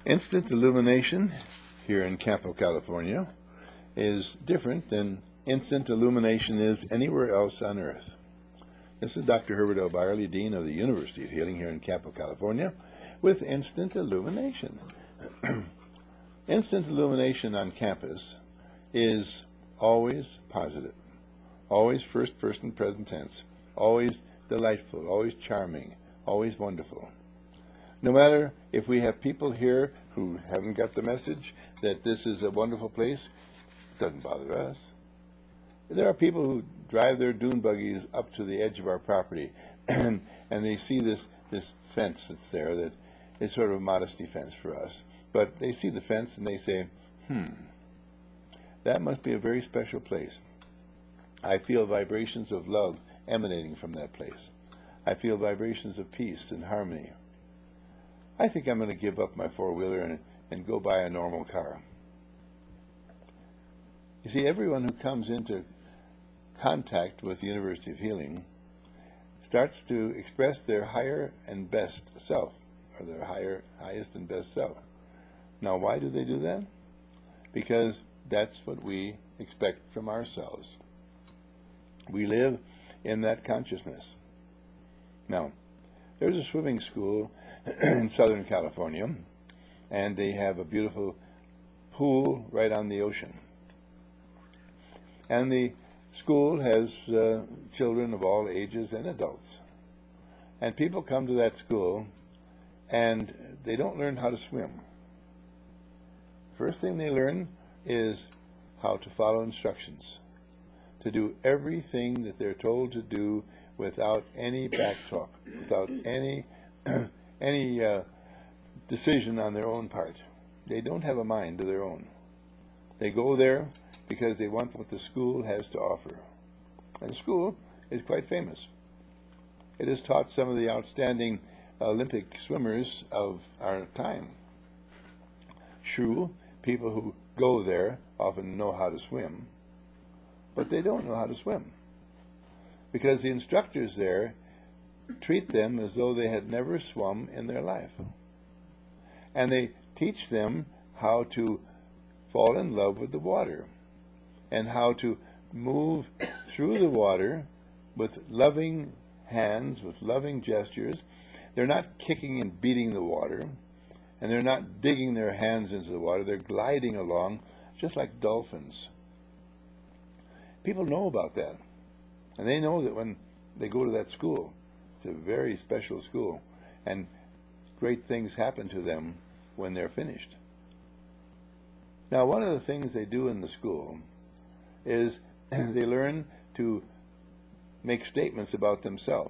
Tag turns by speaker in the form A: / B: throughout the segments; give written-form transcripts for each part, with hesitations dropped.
A: Instant illumination here in Campo, California is different than instant illumination is anywhere else on Earth. This is Dr. Herbert L. Byerly, Dean of the University of Healing here in Campo, California, with instant illumination. Instant illumination on campus is always positive, always first person present tense, always delightful, always charming, always wonderful. No matter if we have people here who haven't got the message that this is a wonderful place, it doesn't bother us. There are people who drive their dune buggies up to the edge of our property and they see this fence that's there that is sort of a modesty fence for us. But they see the fence and they say, that must be a very special place. I feel vibrations of love emanating from that place. I feel vibrations of peace and harmony. I think I'm going to give up my four-wheeler and go buy a normal car. You see, everyone who comes into contact with the University of Healing starts to express their higher and best self, or their highest and best self. Now, why do they do that? Because that's what we expect from ourselves. We live in that consciousness. Now, there's a swimming school in Southern California, and they have a beautiful pool right on the ocean. And the school has children of all ages and adults. And people come to that school, and they don't learn how to swim. First thing they learn is how to follow instructions, to do everything that they're told to do without any back talk, without any decision on their own part. They don't have a mind of their own. They go there because they want what the school has to offer. And the school is quite famous. It has taught some of the outstanding Olympic swimmers of our time. True, people who go there often know how to swim, but they don't know how to swim because the instructors there treat them as though they had never swum in their life. And they teach them how to fall in love with the water and how to move through the water with loving hands, with loving gestures. They're not kicking and beating the water, and they're not digging their hands into the water. They're gliding along just like dolphins. People know about that, and they know that when they go to that school, it's a very special school, and great things happen to them when they're finished. Now, one of the things they do in the school is they learn to make statements about themselves.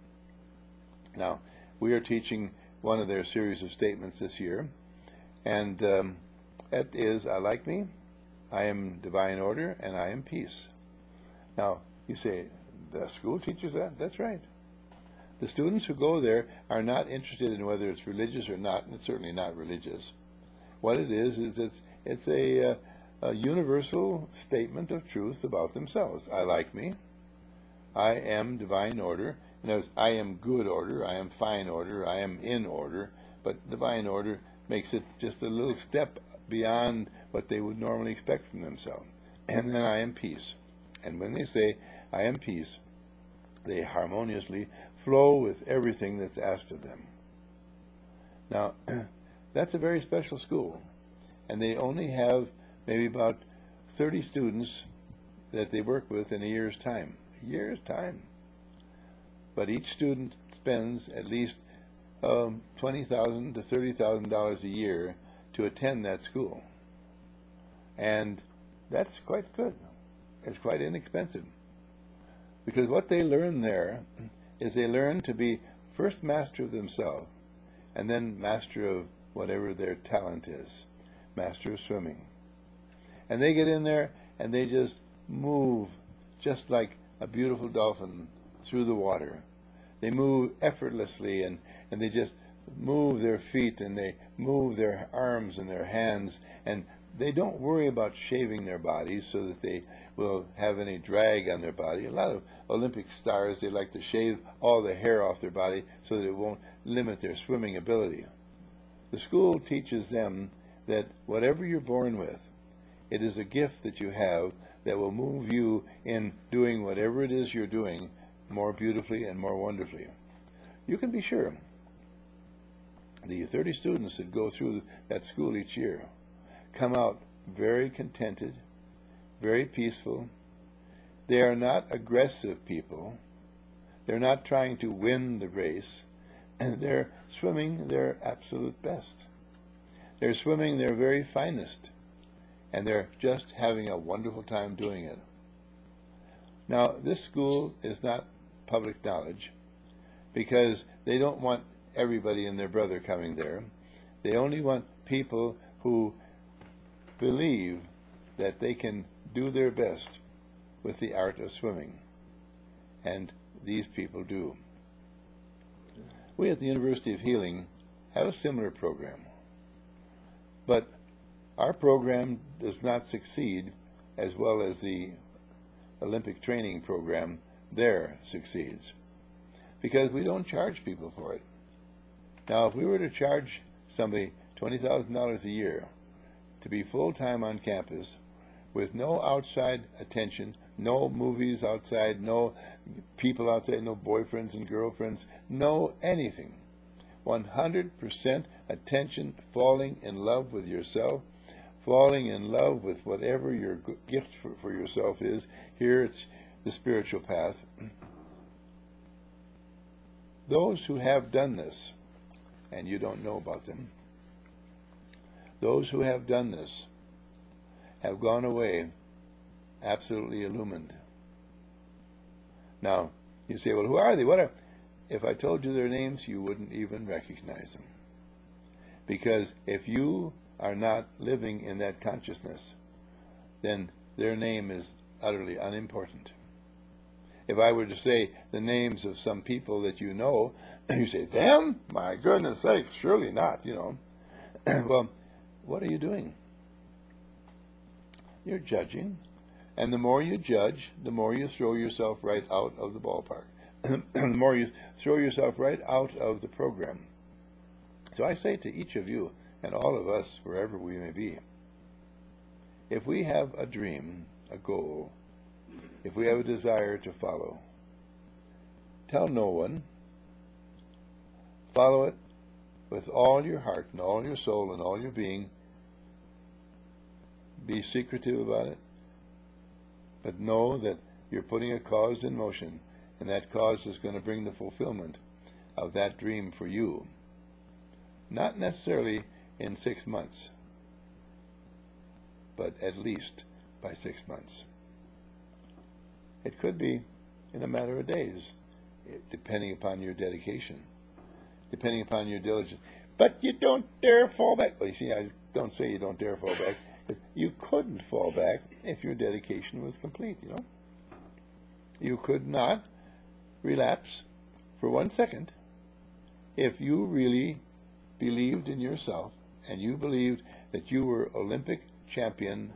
A: Now, we are teaching one of their series of statements this year, and that is, I like me, I am divine order, and I am peace. Now, you say, the school teaches that? That's right. The students who go there are not interested in whether it's religious or not, and it's certainly not religious. What it is it's a universal statement of truth about themselves. I like me, I am divine order. In other words, I am good order, I am fine order, I am in order, but divine order makes it just a little step beyond what they would normally expect from themselves. And then I am peace. And when they say, I am peace, they harmoniously flow with everything that's asked of them. Now, that's a very special school, and they only have maybe about 30 students that they work with in a year's time. A year's time. But each student spends at least $20,000 to $30,000 a year to attend that school. And that's quite good. It's quite inexpensive. Because what they learn there is they learn to be first master of themselves, and then master of whatever their talent is, master of swimming. And they get in there and they just move just like a beautiful dolphin through the water. They move effortlessly, and they just move their feet, and they move their arms and their hands, and they don't worry about shaving their bodies so that they will have any drag on their body. A lot of Olympic stars, they like to shave all the hair off their body so that it won't limit their swimming ability. The school teaches them that whatever you're born with, it is a gift that you have that will move you in doing whatever it is you're doing more beautifully and more wonderfully. You can be sure the 30 students that go through that school each year come out very contented, very peaceful. They are not aggressive people. They're not trying to win the race. They're swimming their absolute best. They're swimming their very finest. And they're just having a wonderful time doing it. Now, this school is not public knowledge because they don't want everybody and their brother coming there. They only want people who believe that they can do their best with the art of swimming. And these people do. We at the University of Healing have a similar program. But our program does not succeed as well as the Olympic training program there succeeds, because we don't charge people for it. Now, if we were to charge somebody $20,000 a year to be full-time on campus with no outside attention, no movies outside, no people outside, no boyfriends and girlfriends, no anything, 100% attention, falling in love with yourself, falling in love with whatever your gift for yourself is. Here it's the spiritual path. Those who have done this, and you don't know about them, those who have done this have gone away absolutely illumined. Now, you say, well, who are they? What are... If I told you their names, you wouldn't even recognize them. Because if you are not living in that consciousness, then their name is utterly unimportant. If I were to say the names of some people that you know, you say, them? My goodness sake, surely not, you know. Well, what are you doing? You're judging. And the more you judge, the more you throw yourself right out of the ballpark. The more you throw yourself right out of the program. So I say to each of you, and all of us, wherever we may be, if we have a dream, a goal, if we have a desire to follow, tell no one. Follow it with all your heart and all your soul and all your being. Be secretive about it, but know that you're putting a cause in motion, and that cause is going to bring the fulfillment of that dream for you. Not necessarily in 6 months, but at least by 6 months. It could be in a matter of days, depending upon your dedication, depending upon your diligence. But you don't dare fall back. Well, you see, I don't say you don't dare fall back. You couldn't fall back if your dedication was complete, you know. You could not relapse for 1 second if you really believed in yourself and you believed that you were Olympic champion,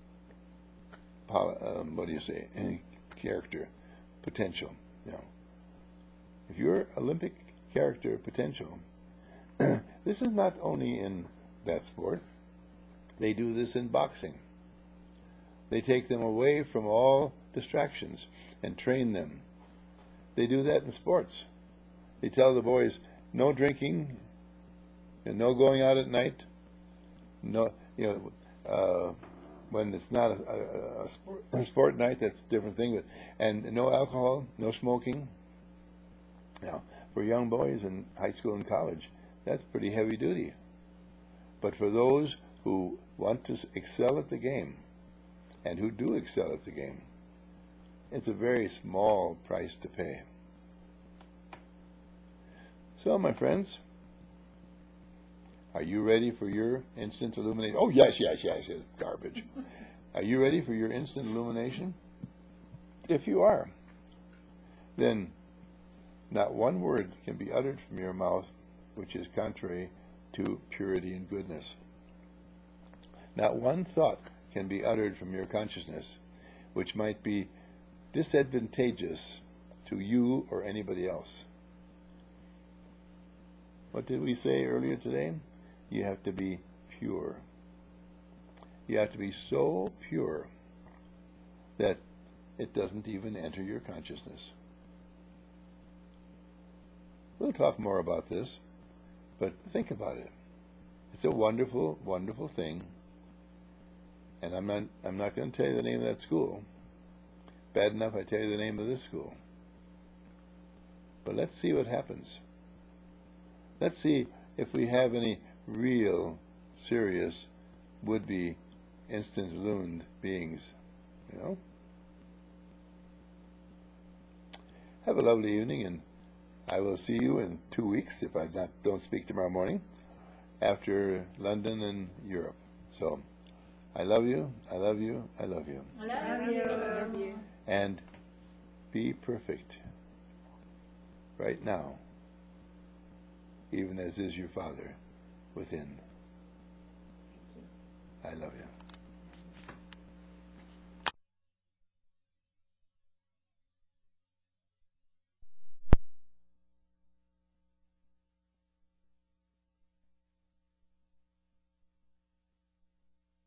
A: character, potential. You know, if you're Olympic character potential, this is not only in that sport. They do this in boxing. They take them away from all distractions and train them. They do that in sports. They tell the boys, no drinking, and no going out at night. No, you know, when it's not a sport night, that's a different thing. But, and no alcohol, no smoking. Now, for young boys in high school and college, that's pretty heavy duty. But for those who want to excel at the game, and who do excel at the game, it's a very small price to pay. So, my friends, are you ready for your instant illumination? Oh, yes, garbage. Are you ready for your instant illumination? If you are, then not one word can be uttered from your mouth which is contrary to purity and goodness. Not one thought can be uttered from your consciousness which might be disadvantageous to you or anybody else. What did we say earlier today? you have to be pure. You have to be so pure that it doesn't even enter your consciousness. We'll talk more about this, but think about it. It's a wonderful, wonderful thing. And I'm not going to tell you the name of that school. Bad enough I tell you the name of this school. But let's see what happens. Let's see if we have any real, serious, would-be instant looned beings. You know? Have a lovely evening, and I will see you in 2 weeks if I don't speak tomorrow morning after London and Europe. So, I love you, I love you, I love you.
B: I love you. I love you.
A: And be perfect right now, even as is your Father within. I love you.